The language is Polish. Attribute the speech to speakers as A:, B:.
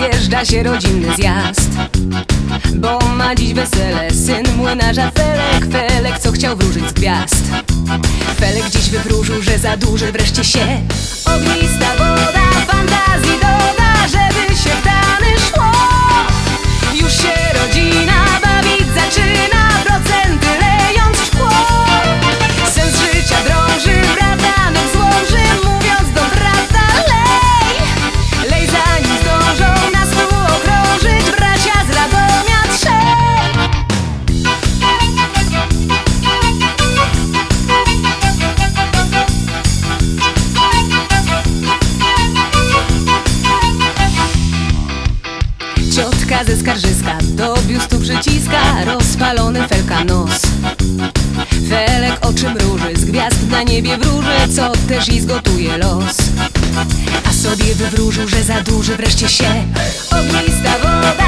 A: zjeżdża się rodzinny zjazd, bo ma dziś wesele syn młynarza Felek. Felek, co chciał wróżyć z gwiazd. Felek dziś wywróżył, że zadłuży wreszcie się. Ognista woda fantazji doda, żeby się w dany szło. Już się rodzina bawić zaczyna, procenty lejąc w szkło. Sens życia drąży, bratanek złoży, mówiąc do brata lej. Lej, zanim zdążą nas okrążyć bracia z Radomia trzej. Ciotka ze Skarżyska do biustu przyciska rozpalony Felka nos. Felek oczy mruży, z gwiazd na niebie wróży, co też jej zgotuje los. A sobie wywróżył, że zadłuży wreszcie się. Ognista woda